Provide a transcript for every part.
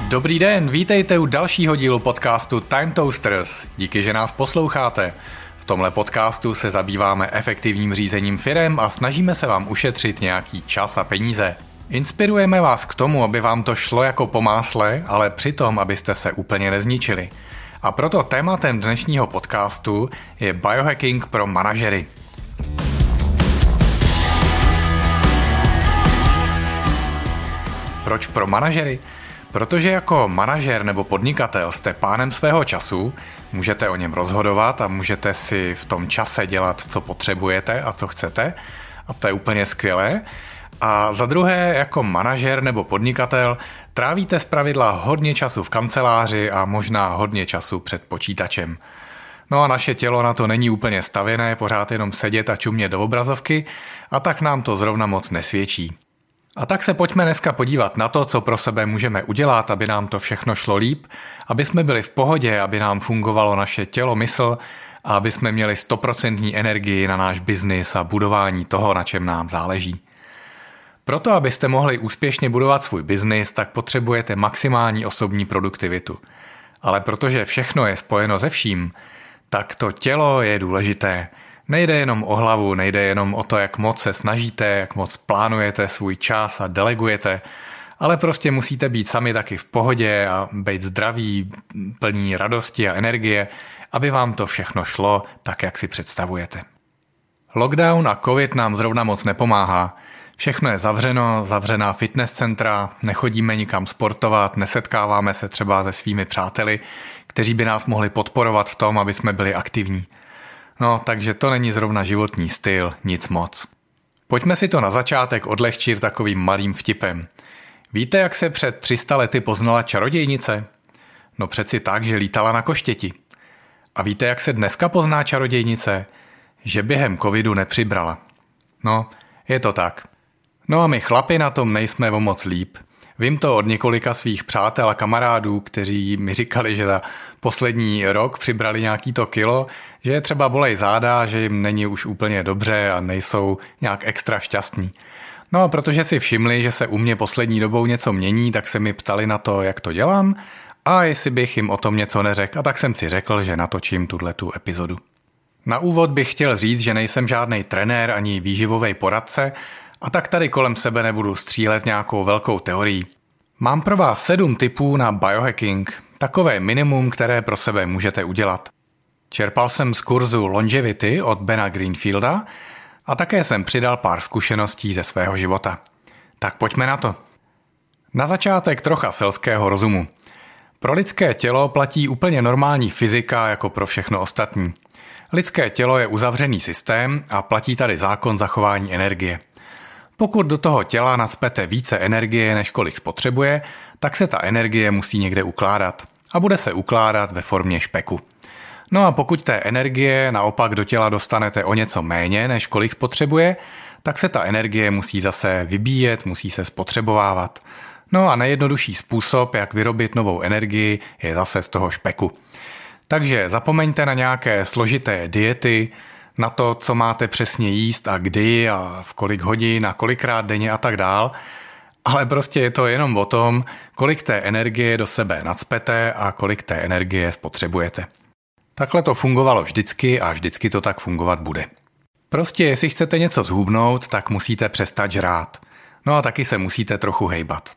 Dobrý den, vítejte u dalšího dílu podcastu Time Toasters. Díky, že nás posloucháte. V tomhle podcastu se zabýváme efektivním řízením firem a snažíme se vám ušetřit nějaký čas a peníze. Inspirujeme vás k tomu, aby vám to šlo jako po másle, ale přitom, abyste se úplně nezničili. A proto tématem dnešního podcastu je biohacking pro manažery. Proč pro manažery? Protože jako manažer nebo podnikatel jste pánem svého času, můžete o něm rozhodovat a můžete si v tom čase dělat, co potřebujete a co chcete, a to je úplně skvělé. A za druhé, jako manažer nebo podnikatel trávíte zpravidla hodně času v kanceláři a možná hodně času před počítačem. No a naše tělo na to není úplně stavěné, pořád jenom sedět a čumět do obrazovky, a tak nám to zrovna moc nesvědčí. A tak se pojďme dneska podívat na to, co pro sebe můžeme udělat, aby nám to všechno šlo líp, aby jsme byli v pohodě, aby nám fungovalo naše tělo, mysl a aby jsme měli 100% energii na náš biznis a budování toho, na čem nám záleží. Proto, abyste mohli úspěšně budovat svůj biznis, tak potřebujete maximální osobní produktivitu. Ale protože všechno je spojeno se vším, tak to tělo je důležité. Nejde jenom o hlavu, nejde jenom o to, jak moc se snažíte, jak moc plánujete svůj čas a delegujete, ale prostě musíte být sami taky v pohodě a být zdraví, plní radosti a energie, aby vám to všechno šlo tak, jak si představujete. Lockdown a covid nám zrovna moc nepomáhá. Všechno je zavřeno, zavřená fitness centra, nechodíme nikam sportovat, nesetkáváme se třeba se svými přáteli, kteří by nás mohli podporovat v tom, aby jsme byli aktivní. No, takže to není zrovna životní styl, nic moc. Pojďme si to na začátek odlehčit takovým malým vtipem. Víte, jak se před 300 lety poznala čarodějnice? No přeci tak, že lítala na koštěti. A víte, jak se dneska pozná čarodějnice? Že během covidu nepřibrala. No, je to tak. No a my chlapi na tom nejsme o moc líp. Vím to od několika svých přátel a kamarádů, kteří mi říkali, že za poslední rok přibrali nějaký to kilo, že je třeba bolej záda, že jim není už úplně dobře a nejsou nějak extra šťastní. No a protože si všimli, že se u mě poslední dobou něco mění, tak se mi ptali na to, jak to dělám a jestli bych jim o tom něco neřekl, a tak jsem si řekl, že natočím tuhletu epizodu. Na úvod bych chtěl říct, že nejsem žádnej trenér ani výživový poradce, a tak tady kolem sebe nebudu střílet nějakou velkou teorií. Mám pro vás 7 tipů na biohacking, takové minimum, které pro sebe můžete udělat. Čerpal jsem z kurzu Longevity od Bena Greenfielda a také jsem přidal pár zkušeností ze svého života. Tak pojďme na to. Na začátek trocha selského rozumu. Pro lidské tělo platí úplně normální fyzika jako pro všechno ostatní. Lidské tělo je uzavřený systém a platí tady zákon zachování energie. Pokud do toho těla nacpete více energie, než kolik spotřebuje, tak se ta energie musí někde ukládat. A bude se ukládat ve formě špeku. No a pokud té energie naopak do těla dostanete o něco méně, než kolik spotřebuje, tak se ta energie musí zase vybíjet, musí se spotřebovávat. No a nejjednodušší způsob, jak vyrobit novou energii, je zase z toho špeku. Takže zapomeňte na nějaké složité diety, na to, co máte přesně jíst a kdy a v kolik hodin a kolikrát denně a tak dál, ale prostě je to jenom o tom, kolik té energie do sebe nacpete a kolik té energie spotřebujete. Takhle to fungovalo vždycky a vždycky to tak fungovat bude. Prostě jestli chcete něco zhubnout, tak musíte přestat žrát. No a taky se musíte trochu hejbat.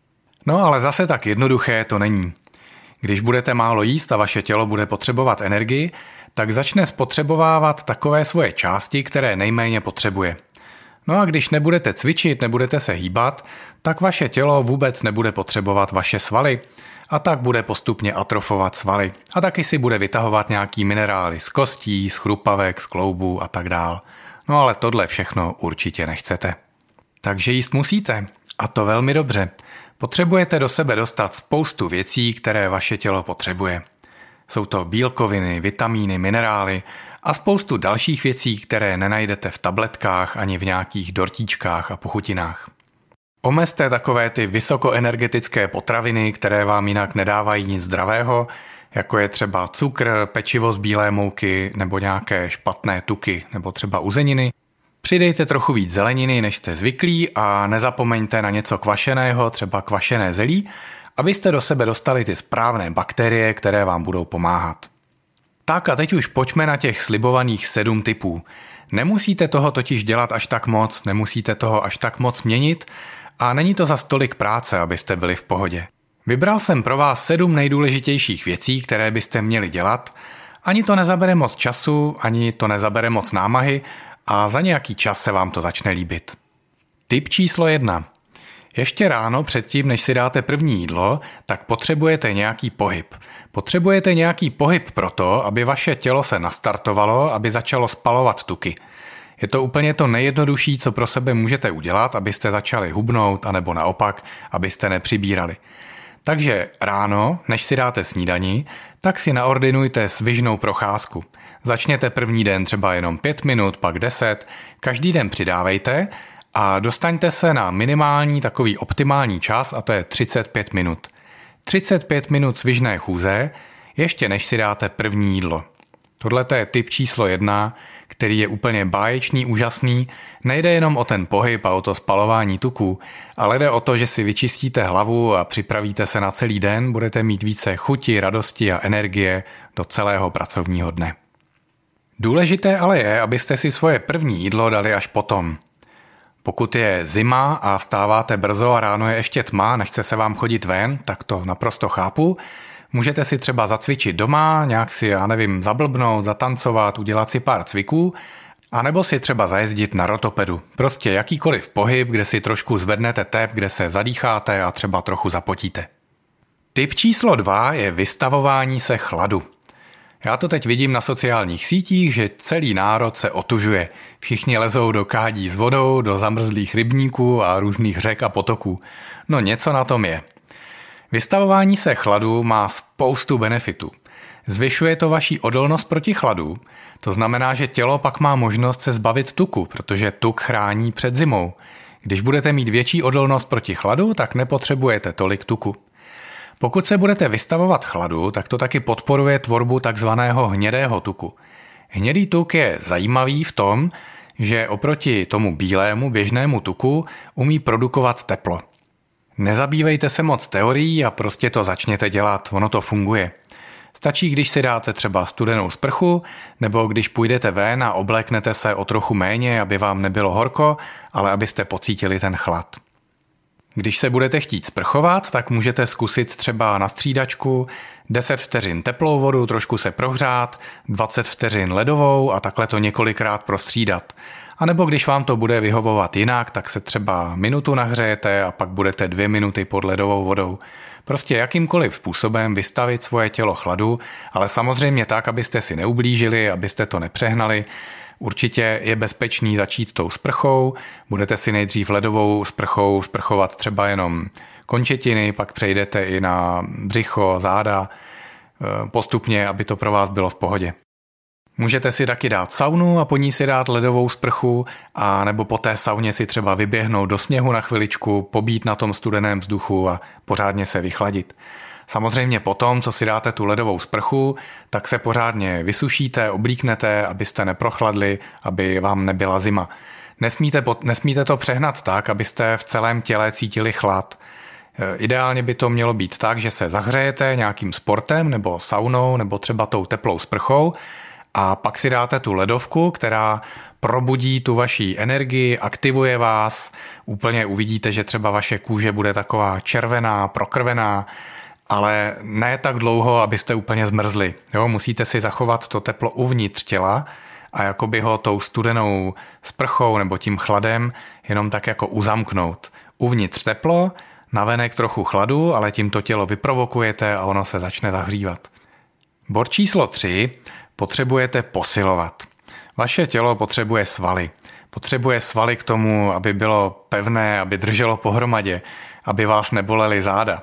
No ale zase tak jednoduché to není. Když budete málo jíst a vaše tělo bude potřebovat energii, tak začne spotřebovávat takové svoje části, které nejméně potřebuje. No a když nebudete cvičit, nebudete se hýbat, tak vaše tělo vůbec nebude potřebovat vaše svaly a tak bude postupně atrofovat svaly a taky si bude vytahovat nějaký minerály z kostí, z chrupavek, z kloubů a tak dál. No ale tohle všechno určitě nechcete. Takže jíst musíte, a to velmi dobře. Potřebujete do sebe dostat spoustu věcí, které vaše tělo potřebuje. Jsou to bílkoviny, vitamíny, minerály a spoustu dalších věcí, které nenajdete v tabletkách ani v nějakých dortíčkách a pochutinách. Omezte takové ty vysokoenergetické potraviny, které vám jinak nedávají nic zdravého, jako je třeba cukr, pečivo z bílé mouky nebo nějaké špatné tuky nebo třeba uzeniny. Přidejte trochu víc zeleniny, než jste zvyklí, a nezapomeňte na něco kvašeného, třeba kvašené zelí, abyste do sebe dostali ty správné bakterie, které vám budou pomáhat. Tak a teď už pojďme na těch slibovaných 7 typů. Nemusíte toho totiž dělat až tak moc, nemusíte toho až tak moc měnit a není to zas tolik práce, abyste byli v pohodě. Vybral jsem pro vás 7 nejdůležitějších věcí, které byste měli dělat. Ani to nezabere moc času, ani to nezabere moc námahy a za nějaký čas se vám to začne líbit. Tip číslo 1. Ještě ráno předtím, než si dáte první jídlo, tak potřebujete nějaký pohyb. Potřebujete nějaký pohyb proto, aby vaše tělo se nastartovalo, aby začalo spalovat tuky. Je to úplně to nejjednodušší, co pro sebe můžete udělat, abyste začali hubnout, anebo naopak, abyste nepřibírali. Takže ráno, než si dáte snídani, tak si naordinujte svižnou procházku. Začněte první den třeba jenom 5 minut, pak 10, každý den přidávejte a dostaňte se na minimální takový optimální čas a to je 35 minut. 35 minut svižné chůze, ještě než si dáte první jídlo. Tohle je tip číslo 1, který je úplně báječný, úžasný. Nejde jenom o ten pohyb a o to spalování tuků, ale jde o to, že si vyčistíte hlavu a připravíte se na celý den, budete mít více chuti, radosti a energie do celého pracovního dne. Důležité ale je, abyste si svoje první jídlo dali až potom. Pokud je zima a vstáváte brzo a ráno je ještě tma, nechce se vám chodit ven, tak to naprosto chápu. Můžete si třeba zacvičit doma, nějak si, zablbnout, zatancovat, udělat si pár cviků, anebo si třeba zajezdit na rotopedu. Prostě jakýkoliv pohyb, kde si trošku zvednete tep, kde se zadýcháte a třeba trochu zapotíte. Tip číslo 2 je vystavování se chladu. Já to teď vidím na sociálních sítích, že celý národ se otužuje. Všichni lezou do kádí s vodou, do zamrzlých rybníků a různých řek a potoků. No něco na tom je. Vystavování se chladu má spoustu benefitů. Zvyšuje to vaši odolnost proti chladu, to znamená, že tělo pak má možnost se zbavit tuku, protože tuk chrání před zimou. Když budete mít větší odolnost proti chladu, tak nepotřebujete tolik tuku. Pokud se budete vystavovat chladu, tak to taky podporuje tvorbu takzvaného hnědého tuku. Hnědý tuk je zajímavý v tom, že oproti tomu bílému běžnému tuku umí produkovat teplo. Nezabývejte se moc teorií a prostě to začněte dělat, ono to funguje. Stačí, když si dáte třeba studenou sprchu, nebo když půjdete ven a obléknete se o trochu méně, aby vám nebylo horko, ale abyste pocítili ten chlad. Když se budete chtít sprchovat, tak můžete zkusit třeba na střídačku 10 vteřin teplou vodu, trošku se prohřát, 20 vteřin ledovou a takhle to několikrát prostřídat. A nebo když vám to bude vyhovovat jinak, tak se třeba minutu nahřejete a pak budete 2 minuty pod ledovou vodou. Prostě jakýmkoliv způsobem vystavit svoje tělo chladu, ale samozřejmě tak, abyste si neublížili, abyste to nepřehnali. Určitě je bezpečný začít tou sprchou, budete si nejdřív ledovou sprchou sprchovat třeba jenom končetiny, pak přejdete i na břicho, záda, postupně, aby to pro vás bylo v pohodě. Můžete si taky dát saunu a po ní si dát ledovou sprchu a nebo po té sauně si třeba vyběhnout do sněhu na chviličku, pobít na tom studeném vzduchu a pořádně se vychladit. Samozřejmě potom, co si dáte tu ledovou sprchu, tak se pořádně vysušíte, oblíknete, abyste neprochladli, aby vám nebyla zima. Nesmíte to přehnat tak, abyste v celém těle cítili chlad. Ideálně by to mělo být tak, že se zahřejete nějakým sportem nebo saunou nebo třeba tou teplou sprchou a pak si dáte tu ledovku, která probudí tu vaši energii, aktivuje vás. Úplně uvidíte, že třeba vaše kůže bude taková červená, prokrvená, ale ne tak dlouho, abyste úplně zmrzli. Jo, musíte si zachovat to teplo uvnitř těla a jakoby ho tou studenou sprchou nebo tím chladem jenom tak jako uzamknout. Uvnitř teplo, navenek trochu chladu, ale tím to tělo vyprovokujete a ono se začne zahřívat. Bod číslo 3. Potřebujete posilovat. Vaše tělo potřebuje svaly. Potřebuje svaly k tomu, aby bylo pevné, aby drželo pohromadě, aby vás nebolely záda.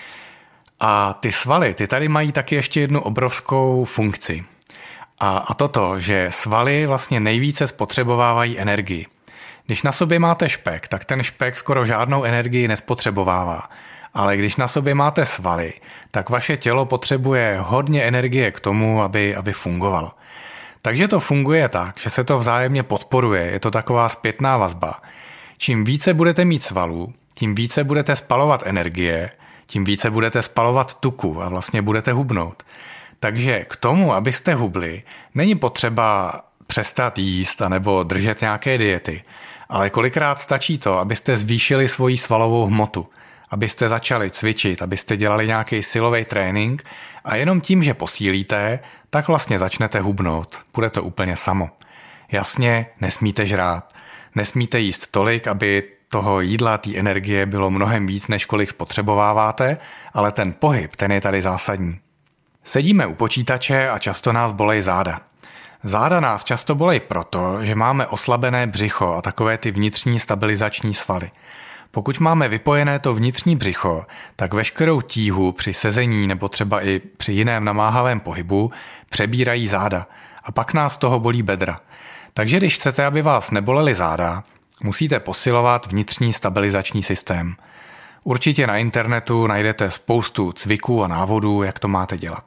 A ty svaly, ty tady mají taky ještě jednu obrovskou funkci. A toto, že svaly vlastně nejvíce spotřebovávají energii. Když na sobě máte špek, tak ten špek skoro žádnou energii nespotřebovává. Ale když na sobě máte svaly, tak vaše tělo potřebuje hodně energie k tomu, aby fungovalo. Takže to funguje tak, že se to vzájemně podporuje, je to taková zpětná vazba. Čím více budete mít svalů, tím více budete spalovat energie, tím více budete spalovat tuku a vlastně budete hubnout. Takže k tomu, abyste hubli, není potřeba přestat jíst anebo držet nějaké diety, ale kolikrát stačí to, abyste zvýšili svoji svalovou hmotu, abyste začali cvičit, abyste dělali nějaký silový trénink a jenom tím, že posílíte, tak vlastně začnete hubnout. Bude to úplně samo. Jasně, nesmíte žrát. Nesmíte jíst tolik, aby toho jídla, té energie bylo mnohem víc, než kolik spotřebováváte, ale ten pohyb, ten je tady zásadní. Sedíme u počítače a často nás bolej záda. Záda nás často bolej proto, že máme oslabené břicho a takové ty vnitřní stabilizační svaly. Pokud máme vypojené to vnitřní břicho, tak veškerou tíhu při sezení nebo třeba i při jiném namáhavém pohybu přebírají záda a pak nás toho bolí bedra. Takže když chcete, aby vás nebolely záda, musíte posilovat vnitřní stabilizační systém. Určitě na internetu najdete spoustu cviků a návodů, jak to máte dělat.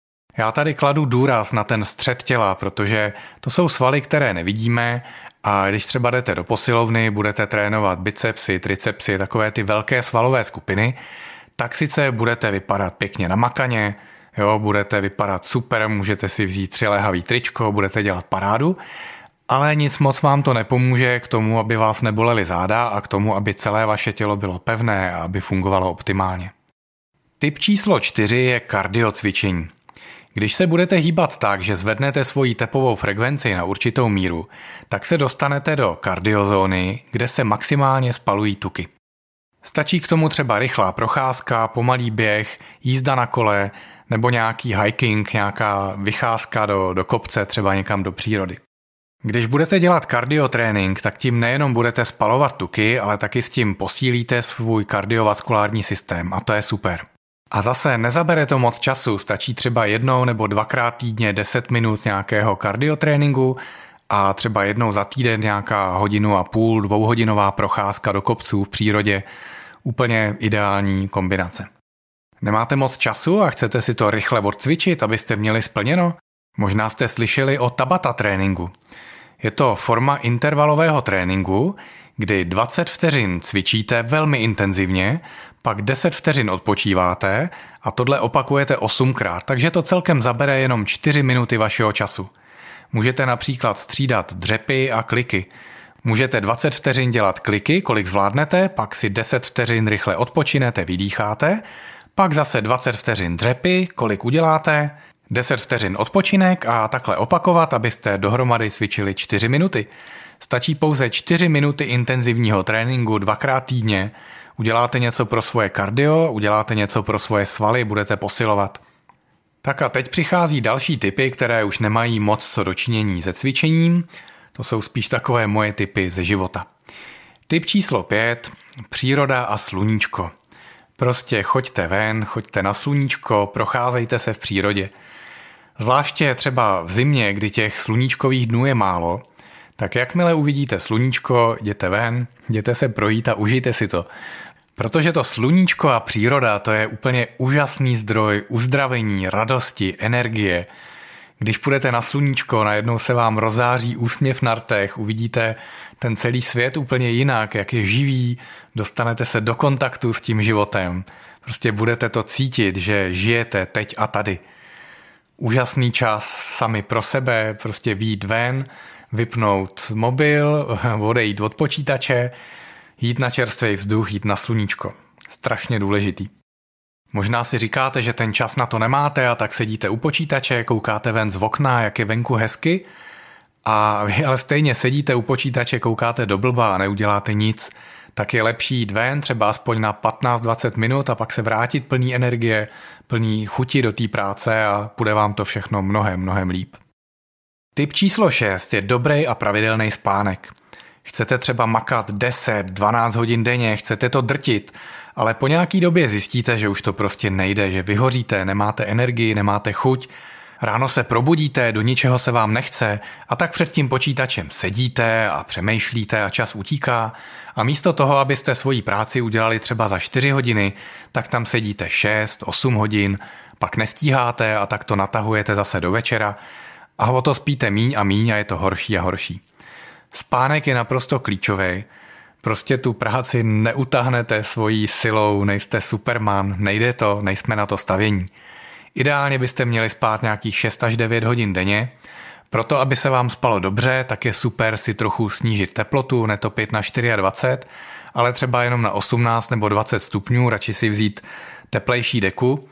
Já tady kladu důraz na ten střed těla, protože to jsou svaly, které nevidíme a když třeba jdete do posilovny, budete trénovat bicepsy, tricepsy, takové ty velké svalové skupiny, tak sice budete vypadat pěkně namakaně, budete vypadat super, můžete si vzít přiléhavý tričko, budete dělat parádu, ale nic moc vám to nepomůže k tomu, aby vás nebolely záda a k tomu, aby celé vaše tělo bylo pevné a aby fungovalo optimálně. Tip číslo 4 je kardiocvičení. Když se budete hýbat tak, že zvednete svoji tepovou frekvenci na určitou míru, tak se dostanete do kardiozóny, kde se maximálně spalují tuky. Stačí k tomu třeba rychlá procházka, pomalý běh, jízda na kole nebo nějaký hiking, nějaká vycházka do kopce, třeba někam do přírody. Když budete dělat kardiotrénink, tak tím nejenom budete spalovat tuky, ale taky s tím posílíte svůj kardiovaskulární systém a to je super. A zase nezabere to moc času, stačí třeba 1 nebo 2krát týdně 10 minut nějakého kardiotréninku a třeba jednou za týden nějaká 1,5 hodiny, 2hodinová procházka do kopců v přírodě. Úplně ideální kombinace. Nemáte moc času a chcete si to rychle odcvičit, abyste měli splněno? Možná jste slyšeli o Tabata tréninku. Je to forma intervalového tréninku, kdy 20 vteřin cvičíte velmi intenzivně, pak 10 vteřin odpočíváte a tohle opakujete 8krát, takže to celkem zabere jenom 4 minuty vašeho času. Můžete například střídat dřepy a kliky. Můžete 20 vteřin dělat kliky, kolik zvládnete, pak si 10 vteřin rychle odpočinete, vydýcháte, pak zase 20 vteřin dřepy, kolik uděláte, 10 vteřin odpočinek a takhle opakovat, abyste dohromady cvičili 4 minuty. Stačí pouze 4 minuty intenzivního tréninku 2krát týdně, uděláte něco pro svoje kardio, uděláte něco pro svoje svaly, budete posilovat. Tak a teď přichází další tipy, které už nemají moc co dočinění se cvičením, to jsou spíš takové moje tipy ze života. Tip číslo 5, příroda a sluníčko. Prostě choďte ven, choďte na sluníčko, procházejte se v přírodě. Zvláště třeba v zimě, kdy těch sluníčkových dnů je málo, tak jakmile uvidíte sluníčko, jděte ven, jděte se projít a užijte si to. Protože to sluníčko a příroda, to je úplně úžasný zdroj uzdravení, radosti, energie. Když půjdete na sluníčko, najednou se vám rozáří úsměv na rtech, uvidíte ten celý svět úplně jinak, jak je živý, dostanete se do kontaktu s tím životem. Prostě budete to cítit, že žijete teď a tady. Úžasný čas sami pro sebe, prostě vyjít ven, vypnout mobil, odejít od počítače, jít na čerstvý vzduch, jít na sluníčko. Strašně důležitý. Možná si říkáte, že ten čas na to nemáte a tak sedíte u počítače, koukáte ven z okna, jak je venku hezky a vy ale stejně sedíte u počítače, koukáte do blba a neuděláte nic, tak je lepší jít ven třeba aspoň na 15-20 minut a pak se vrátit plný energie, plný chuti do té práce a bude vám to všechno mnohem líp. Tip číslo 6 je dobrý a pravidelný spánek. Chcete třeba makat 10-12 hodin denně, chcete to drtit, ale po nějaký době zjistíte, že už to prostě nejde, že vyhoříte, nemáte energii, nemáte chuť, ráno se probudíte, do ničeho se vám nechce a tak před tím počítačem sedíte a přemýšlíte a čas utíká a místo toho, abyste svoji práci udělali třeba za 4 hodiny, tak tam sedíte 6-8 hodin, pak nestíháte a tak to natahujete zase do večera a o to spíte míň a je to horší a horší. Spánek je naprosto klíčový, Prostě tu práci neutáhnete svojí silou, nejste Superman, nejde to, nejsme na to stavění. Ideálně byste měli spát nějakých 6 až 9 hodin denně. Proto, aby se vám spalo dobře, tak je super si trochu snížit teplotu, netopit na 24, ale třeba jenom na 18 nebo 20 stupňů, radši si vzít teplejší deku.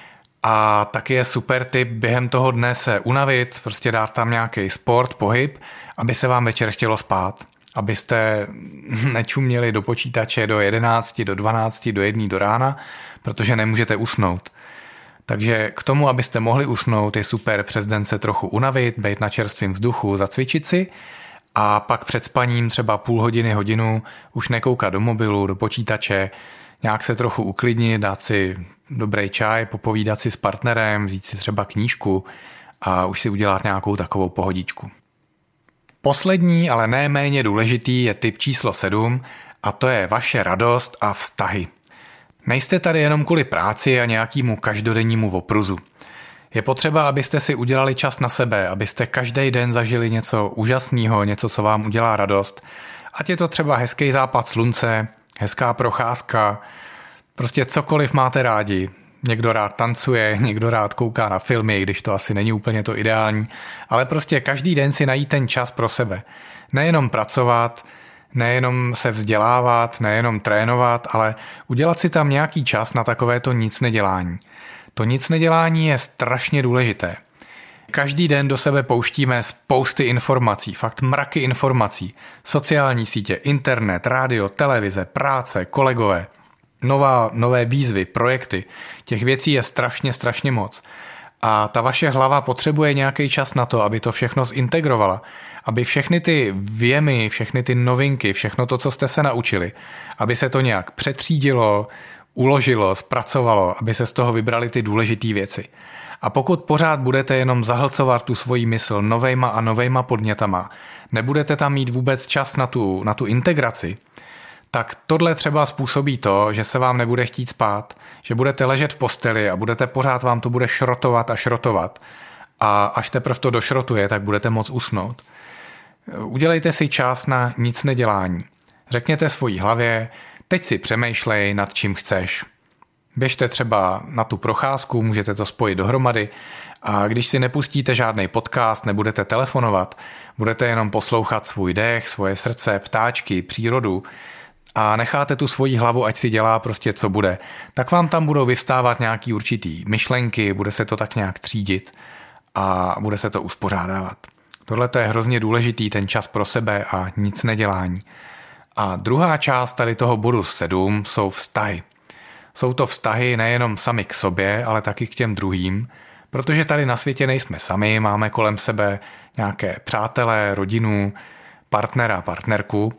A taky je super tip během toho dne se unavit, prostě dát tam nějaký sport, pohyb, aby se vám večer chtělo spát. Abyste nečuměli do počítače do 11, do 12, do 1 do rána, protože nemůžete usnout. Takže k tomu, abyste mohli usnout, je super přes den se trochu unavit, být na čerstvém vzduchu, zacvičit si a pak před spaním třeba půl hodiny, hodinu už nekoukat do mobilu, do počítače, nějak se trochu uklidnit, dát si dobrý čaj, popovídat si s partnerem, vzít si třeba knížku a už si udělat nějakou takovou pohodičku. Poslední, ale ne méně důležitý je tip číslo 7 a to je vaše radost a vztahy. Nejste tady jenom kvůli práci a nějakému každodennímu opruzu. Je potřeba, abyste si udělali čas na sebe, abyste každý den zažili něco úžasného, něco, co vám udělá radost. Ať je to třeba hezký západ slunce, hezká procházka, prostě cokoliv máte rádi. Někdo rád tancuje, někdo rád kouká na filmy, když to asi není úplně to ideální, ale prostě každý den si najít ten čas pro sebe. Nejenom pracovat, nejenom se vzdělávat, nejenom trénovat, ale udělat si tam nějaký čas na takovéto nic nedělání. To nic nedělání je strašně důležité. Každý den do sebe pouštíme spousty informací, fakt mraky informací. Sociální sítě, internet, rádio, televize, práce, kolegové, nové výzvy, projekty. Těch věcí je strašně moc. A ta vaše hlava potřebuje nějaký čas na to, aby to všechno zintegrovala, aby všechny ty věmy, všechny ty novinky, všechno to, co jste se naučili, aby se to nějak přetřídilo, uložilo, zpracovalo, aby se z toho vybrali ty důležité věci. A pokud pořád budete jenom zahlcovat tu svoji mysl novejma a novejma podnětama, nebudete tam mít vůbec čas na tu integraci, tak tohle třeba způsobí to, že se vám nebude chtít spát, že budete ležet v posteli a pořád vám to bude šrotovat a až teprve to došrotuje, tak budete moct usnout. Udělejte si čas na nic nedělání. Řekněte svojí hlavě, teď si přemýšlej nad čím chceš. Běžte třeba na tu procházku, můžete to spojit dohromady a když si nepustíte žádný podcast, nebudete telefonovat, budete jenom poslouchat svůj dech, svoje srdce, ptáčky, přírodu a necháte tu svoji hlavu, ať si dělá prostě co bude, tak vám tam budou vyvstávat nějaký určitý myšlenky, bude se to tak nějak třídit a bude se to uspořádávat. Tohle je hrozně důležitý, ten čas pro sebe a nic nedělání. A druhá část tady toho bodu 7 jsou vztahy. Jsou to vztahy nejenom sami k sobě, ale taky k těm druhým, protože tady na světě nejsme sami, máme kolem sebe nějaké přátelé, rodinu, partnera, partnerku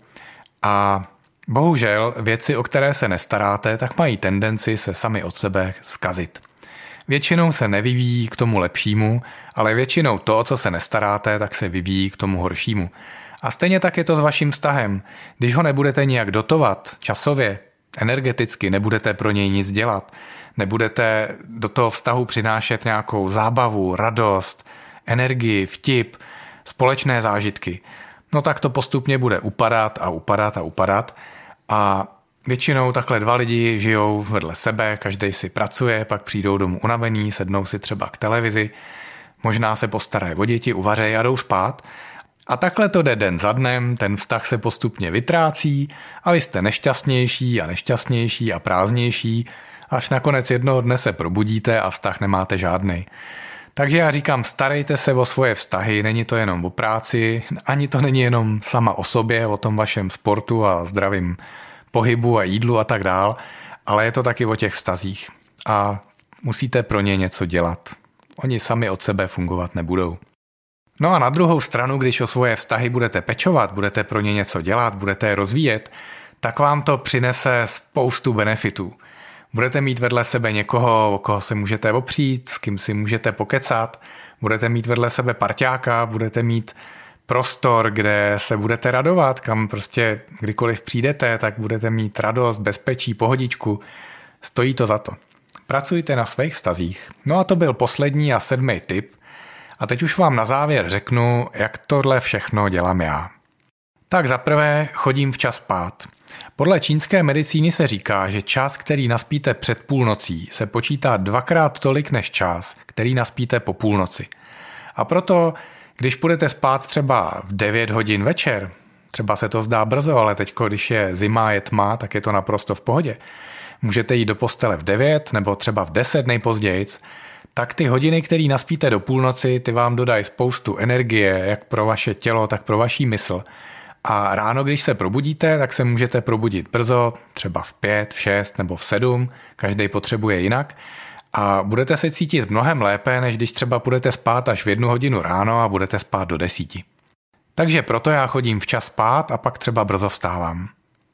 a bohužel věci, o které se nestaráte, tak mají tendenci se sami od sebe zkazit. Většinou se nevyvíjí k tomu lepšímu, ale většinou to, co se nestaráte, tak se vyvíjí k tomu horšímu. A stejně tak je to s vaším vztahem. Když ho nebudete nijak dotovat časově, energeticky, nebudete pro něj nic dělat, nebudete do toho vztahu přinášet nějakou zábavu, radost, energii, vtip, společné zážitky, no tak to postupně bude upadat a většinou takhle dva lidi žijou vedle sebe, každý si pracuje, pak přijdou domů unavený, sednou si třeba k televizi, možná se postarají o děti, uvařejí a jdou spát. A takhle to jde den za dnem, ten vztah se postupně vytrácí a vy jste nešťastnější a prázdnější, až nakonec jednoho dne se probudíte a vztah nemáte žádnej. Takže já říkám, starejte se o svoje vztahy, není to jenom o práci, ani to není jenom sama o sobě, o tom vašem sportu a zdravým pohybu a jídlu a tak dál, ale je to taky o těch vztazích a musíte pro ně něco dělat. Oni sami od sebe fungovat nebudou. No a na druhou stranu, když o svoje vztahy budete pečovat, budete pro ně něco dělat, budete je rozvíjet, tak vám to přinese spoustu benefitů. Budete mít vedle sebe někoho, o koho se můžete opřít, s kým si můžete pokecat, budete mít vedle sebe parťáka, budete mít prostor, kde se budete radovat, kam prostě kdykoliv přijdete, tak budete mít radost, bezpečí, pohodičku. Stojí to za to. Pracujte na svých vztazích. No a to byl poslední a 7. tip. A teď už vám na závěr řeknu, jak tohle všechno dělám já. Tak zaprvé chodím včas spát. Podle čínské medicíny se říká, že čas, který naspíte před půlnocí, se počítá 2x tolik než čas, který naspíte po půlnoci. A proto, když půjdete spát třeba v 9 hodin večer, třeba se to zdá brzo, ale teď, když je zima, je tma, tak je to naprosto v pohodě. Můžete jít do postele v 9 nebo třeba v 10 nejpozději, tak ty hodiny, které naspíte do půlnoci, ty vám dodají spoustu energie, jak pro vaše tělo, tak pro vaši mysl. A ráno, když se probudíte, tak se můžete probudit brzo, třeba v 5, v 6 nebo v 7, každý potřebuje jinak. A budete se cítit mnohem lépe, než když třeba budete spát až v 1 hodinu ráno a budete spát do 10. Takže proto já chodím včas spát a pak třeba brzo vstávám.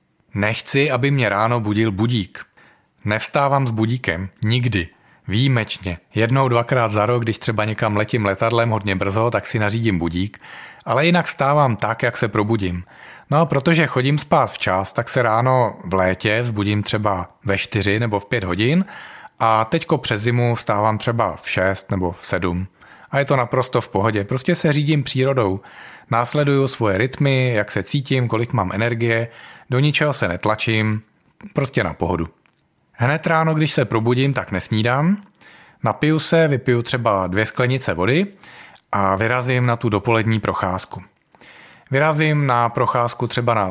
Nechci, aby mě ráno budil budík. Nevstávám s budíkem, nikdy. Výjimečně. 1-2krát za rok, když třeba někam letím letadlem hodně brzo, tak si nařídím budík, ale jinak vstávám tak, jak se probudím. No a protože chodím spát včas, tak se ráno v létě vzbudím třeba ve 4 nebo v 5 hodin a teďko přes zimu vstávám třeba v 6 nebo v 7. A je to naprosto v pohodě. Prostě se řídím přírodou. Následuju svoje rytmy, jak se cítím, kolik mám energie, do ničeho se netlačím, prostě na pohodu. Hned ráno, když se probudím, tak nesnídám. Napiju se, vypiju třeba 2 sklenice vody a vyrazím na tu dopolední procházku. Vyrazím na procházku třeba na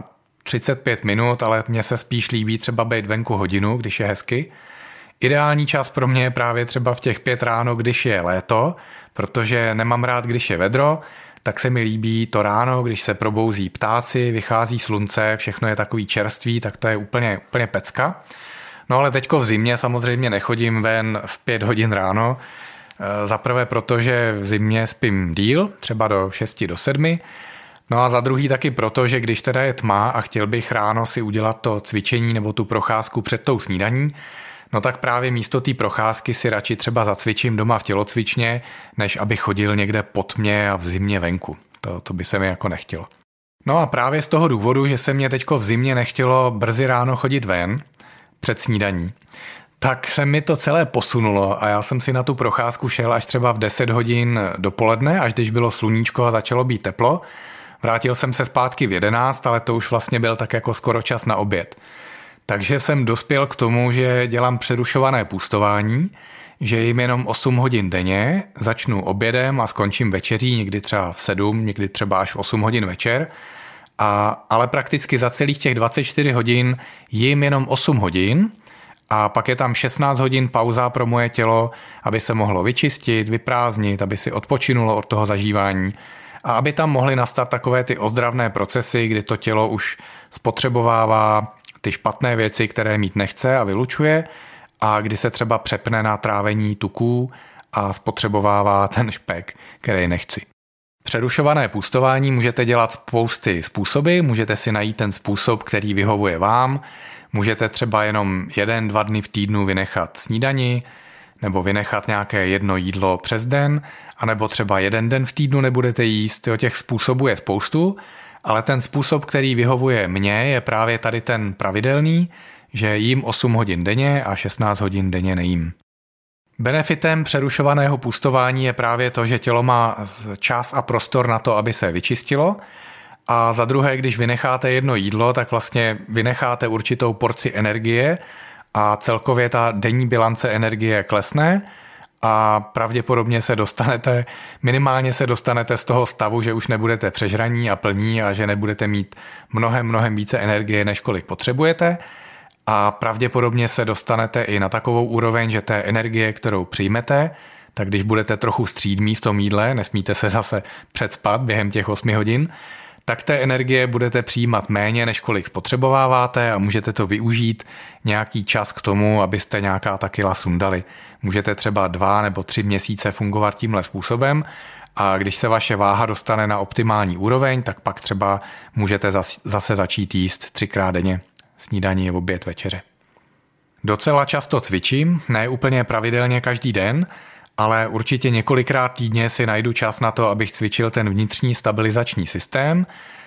35 minut, ale mně se spíš líbí třeba být venku hodinu, když je hezky. Ideální čas pro mě je právě třeba v těch 5 ráno, když je léto, protože nemám rád, když je vedro, tak se mi líbí to ráno, když se probouzí ptáci, vychází slunce, všechno je takový čerstvý, tak to je úplně pecka. No ale teďko v zimě samozřejmě nechodím ven v 5 hodin ráno. Zaprvé proto, že v zimě spím díl, třeba do 6 do 7. No a za druhý taky proto, že když teda je tma a chtěl bych ráno si udělat to cvičení nebo tu procházku před tou snídaní, no tak právě místo té procházky si radši třeba zacvičím doma v tělocvičně, než aby chodil někde po tmě a v zimě venku. To by se mi jako nechtělo. No a právě z toho důvodu, že se mě teďko v zimě nechtělo brzy ráno chodit ven, před snídaní, tak se mi to celé posunulo a já jsem si na tu procházku šel až třeba v 10 hodin dopoledne, až když bylo sluníčko a začalo být teplo. Vrátil jsem se zpátky v 11, ale to už vlastně byl tak jako skoro čas na oběd. Takže jsem dospěl k tomu, že dělám přerušované půstování, že jim jenom 8 hodin denně, začnu obědem a skončím večeří, někdy třeba v 7, někdy třeba až v 8 hodin večer. Ale prakticky za celých těch 24 hodin jim jenom 8 hodin a pak je tam 16 hodin pauza pro moje tělo, aby se mohlo vyčistit, vyprázdnit, aby si odpočinulo od toho zažívání a aby tam mohly nastat takové ty ozdravné procesy, kdy to tělo už spotřebovává ty špatné věci, které mít nechce a vylučuje a kdy se třeba přepne na trávení tuků a spotřebovává ten špek, který nechci. Přerušované půstování můžete dělat spousty způsoby, můžete si najít ten způsob, který vyhovuje vám, můžete třeba jenom 1-2 dny v týdnu vynechat snídani, nebo vynechat nějaké jedno jídlo přes den, anebo třeba 1 den v týdnu nebudete jíst, těch způsobů je spoustu, ale ten způsob, který vyhovuje mně, je právě tady ten pravidelný, že jím 8 hodin denně a 16 hodin denně nejím. Benefitem přerušovaného půstování je právě to, že tělo má čas a prostor na to, aby se vyčistilo a za druhé, když vynecháte jedno jídlo, tak vlastně vynecháte určitou porci energie a celkově ta denní bilance energie klesne a pravděpodobně minimálně se dostanete z toho stavu, že už nebudete přežraní a plní a že nebudete mít mnohem více energie, než kolik potřebujete. A pravděpodobně se dostanete i na takovou úroveň, že té energie, kterou přijmete, tak když budete trochu střídmí v tom jídle, nesmíte se zase předspat během těch 8 hodin, tak té energie budete přijímat méně, než kolik spotřebováváte a můžete to využít nějaký čas k tomu, abyste nějaká ta kila sundali. Můžete třeba 2 nebo 3 měsíce fungovat tímhle způsobem a když se vaše váha dostane na optimální úroveň, tak pak třeba můžete zase začít jíst 3krát denně. Snídaní, oběd, večeře. Docela často cvičím, ne úplně pravidelně každý den, ale určitě několikrát týdně si najdu čas na to, abych cvičil ten vnitřní stabilizační systém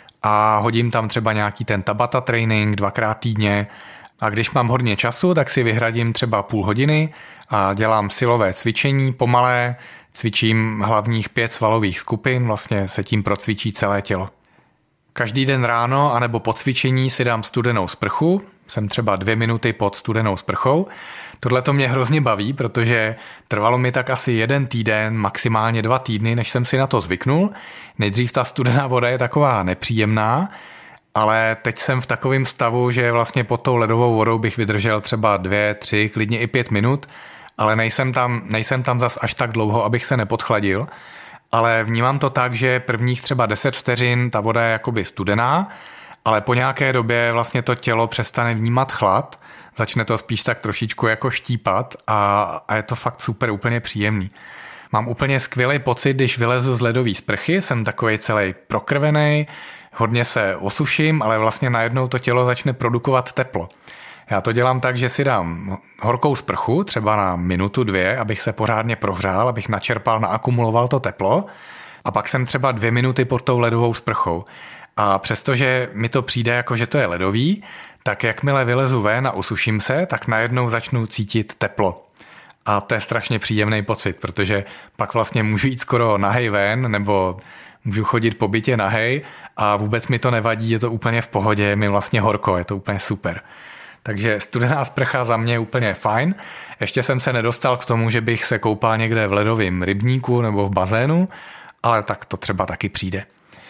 a hodím tam třeba nějaký ten Tabata trénink 2krát týdně a když mám hodně času, tak si vyhradím třeba půl hodiny a dělám silové cvičení, pomalé, cvičím hlavních 5 svalových skupin, vlastně se tím procvičí celé tělo. Každý den ráno anebo po cvičení si dám studenou sprchu, jsem třeba 2 minuty pod studenou sprchou. Tohle to mě hrozně baví, protože trvalo mi tak asi 1 týden, maximálně 2 týdny, než jsem si na to zvyknul. Nejdřív ta studená voda je taková nepříjemná, ale teď jsem v takovém stavu, že vlastně pod tou ledovou vodou bych vydržel třeba 2, 3, klidně i 5 minut, ale nejsem tam zas až tak dlouho, abych se nepodchladil. Ale vnímám to tak, že prvních třeba 10 vteřin ta voda je jakoby studená, ale po nějaké době vlastně to tělo přestane vnímat chlad, začne to spíš tak trošičku jako štípat a je to fakt super, úplně příjemný. Mám úplně skvělý pocit, když vylezu z ledové sprchy, jsem takovej celý prokrvený, hodně se osuším, ale vlastně najednou to tělo začne produkovat teplo. Já to dělám tak, že si dám horkou sprchu, třeba na 1-2 minuty, abych se pořádně prohřál, abych načerpal, naakumuloval to teplo a pak jsem třeba 2 minuty pod tou ledovou sprchou. A přestože mi to přijde jako, že to je ledový, tak jakmile vylezu ven a usuším se, tak najednou začnu cítit teplo. A to je strašně příjemný pocit, protože pak vlastně můžu jít skoro nahej ven, nebo můžu chodit po bytě nahej a vůbec mi to nevadí, je to úplně v pohodě, je mi vlastně horko, je to úplně super. Takže studená sprcha za mě je úplně fajn. Ještě jsem se nedostal k tomu, že bych se koupal někde v ledovém rybníku nebo v bazénu, ale tak to třeba taky přijde.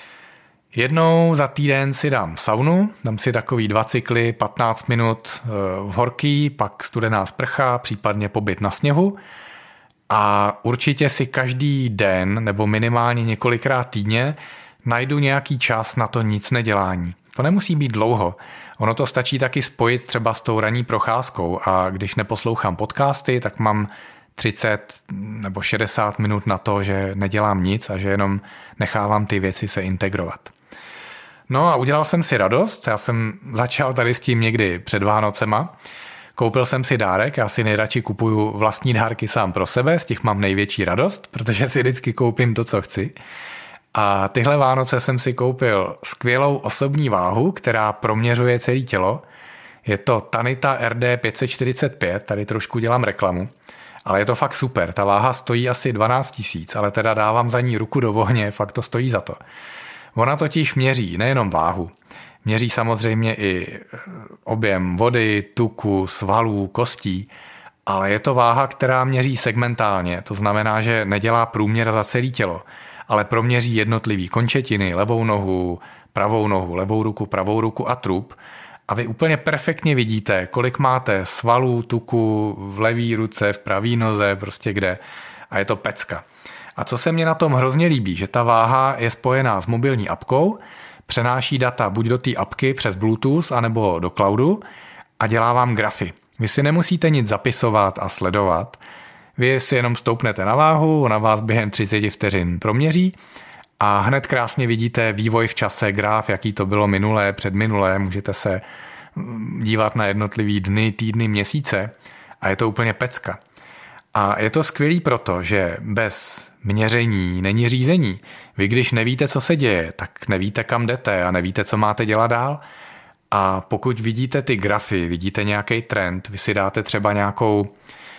Jednou za týden si dám saunu, dám si takový 2 cykly, 15 minut v horký, pak studená sprcha, případně pobyt na sněhu. A určitě si každý den nebo minimálně několikrát týdně najdu nějaký čas na to nic nedělání. To nemusí být dlouho. Ono to stačí taky spojit třeba s tou ranní procházkou a když neposlouchám podcasty, tak mám 30 nebo 60 minut na to, že nedělám nic a že jenom nechávám ty věci se integrovat. No a udělal jsem si radost, já jsem začal tady s tím někdy před Vánocema. Koupil jsem si dárek, já si nejradši kupuju vlastní dárky sám pro sebe, z těch mám největší radost, protože si vždycky koupím to, co chci. A tyhle Vánoce jsem si koupil skvělou osobní váhu, která proměřuje celé tělo. Je to Tanita RD 545, tady trošku dělám reklamu, ale je to fakt super. Ta váha stojí asi 12 000, ale teda dávám za ní ruku do ohně, fakt to stojí za to. Ona totiž měří nejenom váhu, měří samozřejmě i objem vody, tuku, svalů, kostí, ale je to váha, která měří segmentálně, to znamená, že nedělá průměr za celé tělo, ale proměří jednotlivý končetiny, levou nohu, levou ruku, pravou ruku a trup a vy úplně perfektně vidíte, kolik máte svalů, tuku v levé ruce, v pravé noze, prostě kde a je to pecka. A co se mně na tom hrozně líbí, že ta váha je spojená s mobilní apkou, přenáší data buď do té apky přes Bluetooth, anebo do cloudu a dělá vám grafy. Vy si nemusíte nic zapisovat a sledovat, vy si jenom stoupnete na váhu, ona vás během 30 vteřin proměří a hned krásně vidíte vývoj v čase, graf, jaký to bylo minulé, předminulé, můžete se dívat na jednotlivý dny, týdny, měsíce a je to úplně pecka. A je to skvělý proto, že bez měření není řízení. Vy když nevíte, co se děje, tak nevíte, kam jdete a nevíte, co máte dělat dál. A pokud vidíte ty grafy, vidíte nějaký trend, vy si dáte třeba nějakou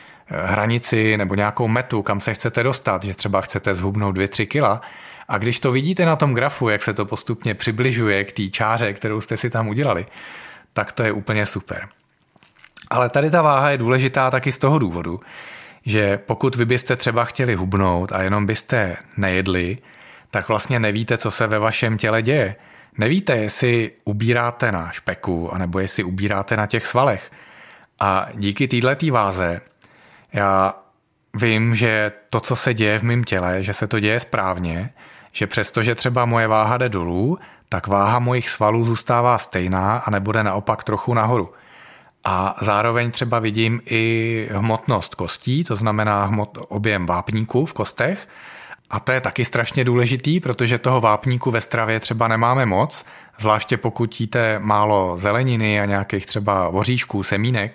hranici nebo nějakou metu, kam se chcete dostat, že třeba chcete zhubnout 2-3 kila a když to vidíte na tom grafu, jak se to postupně přibližuje k té čáře, kterou jste si tam udělali, tak to je úplně super. Ale tady ta váha je důležitá taky z toho důvodu, že pokud vy byste třeba chtěli hubnout a jenom byste nejedli, tak vlastně nevíte, co se ve vašem těle děje. Nevíte, jestli ubíráte na špeku, anebo jestli ubíráte na těch svalech. A díky této váze já vím, že to, co se děje v mém těle, že se to děje správně, že přestože třeba moje váha jde dolů, tak váha mojich svalů zůstává stejná a nebude naopak trochu nahoru. A zároveň třeba vidím i hmotnost kostí, to znamená objem vápníku v kostech. A to je taky strašně důležitý, protože toho vápníku ve stravě třeba nemáme moc, zvláště pokud jíte málo zeleniny a nějakých třeba voříšků, semínek.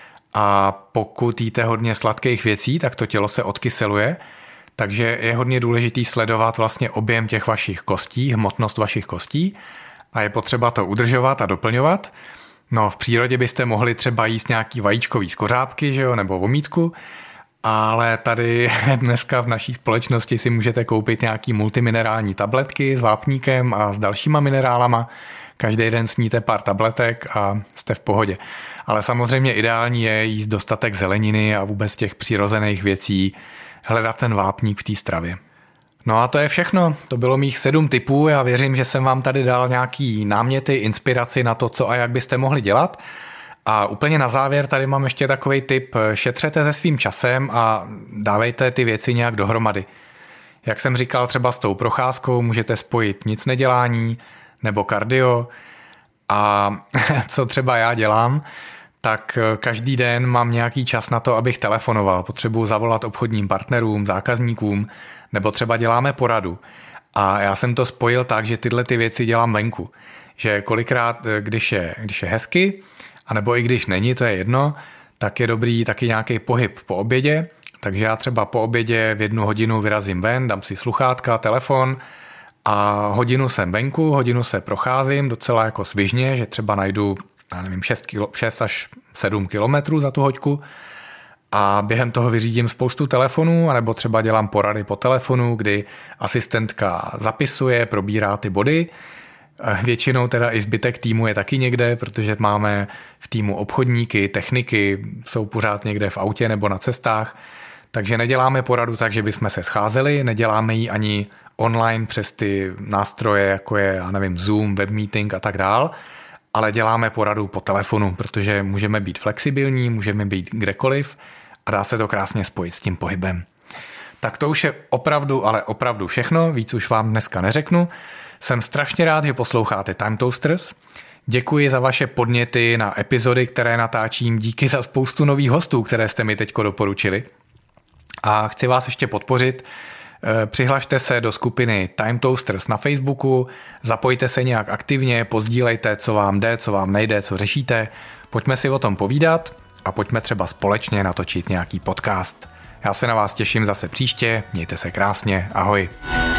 A pokud jíte hodně sladkých věcí, tak to tělo se odkyseluje. Takže je hodně důležitý sledovat vlastně objem těch vašich kostí, hmotnost vašich kostí a je potřeba to udržovat a doplňovat. No v přírodě byste mohli třeba jíst nějaký vajíčkový skořápky, že jo, nebo vomítku, Ale tady dneska v naší společnosti si můžete koupit nějaký multiminerální tabletky s vápníkem a s dalšíma minerálama. Každý den sníte pár tabletek a jste v pohodě. Ale samozřejmě ideální je jíst dostatek zeleniny a vůbec těch přirozených věcí, hledat ten vápník v té stravě. No a to je všechno. To bylo mých 7 tipů. Já věřím, že jsem vám tady dal nějaký náměty, inspiraci na to, co a jak byste mohli dělat. A úplně na závěr tady mám ještě takovej tip. Šetřete se svým časem a dávejte ty věci nějak dohromady. Jak jsem říkal, třeba s tou procházkou můžete spojit nic nedělání nebo kardio. A co třeba já dělám, tak každý den mám nějaký čas na to, abych telefonoval. Potřebuji zavolat obchodním partnerům, zákazníkům, nebo třeba děláme poradu. A já jsem to spojil tak, že tyhle ty věci dělám venku. Že kolikrát, když je hezky, anebo i když není, to je jedno, tak je dobrý taky nějaký pohyb po obědě. Takže já třeba po obědě v 1 hodinu vyrazím ven, dám si sluchátka, telefon a hodinu jsem venku, hodinu se procházím docela jako svižně, že třeba najdu 6 až 7 kilometrů za tu hoďku a během toho vyřídím spoustu telefonů, anebo třeba dělám porady po telefonu, kdy asistentka zapisuje, probírá ty body. Většinou teda i zbytek týmu je taky někde, protože máme v týmu obchodníky, techniky, jsou pořád někde v autě nebo na cestách, takže neděláme poradu tak, že bychom se scházeli, neděláme ji ani online přes ty nástroje, jako je, Zoom, webmeeting a tak dál, ale děláme poradu po telefonu, protože můžeme být flexibilní, můžeme být kdekoliv a dá se to krásně spojit s tím pohybem. Tak to už je opravdu, ale opravdu všechno, víc už vám dneska neřeknu. Jsem strašně rád, že posloucháte Time Toasters. Děkuji za vaše podněty na epizody, které natáčím, díky za spoustu nových hostů, které jste mi teďko doporučili. A chci vás ještě podpořit. Přihlašte se do skupiny Time Toasters na Facebooku, zapojte se nějak aktivně, pozdílejte, co vám jde, co vám nejde, co řešíte. Pojďme si o tom povídat a pojďme třeba společně natočit nějaký podcast. Já se na vás těším zase příště, mějte se krásně, ahoj.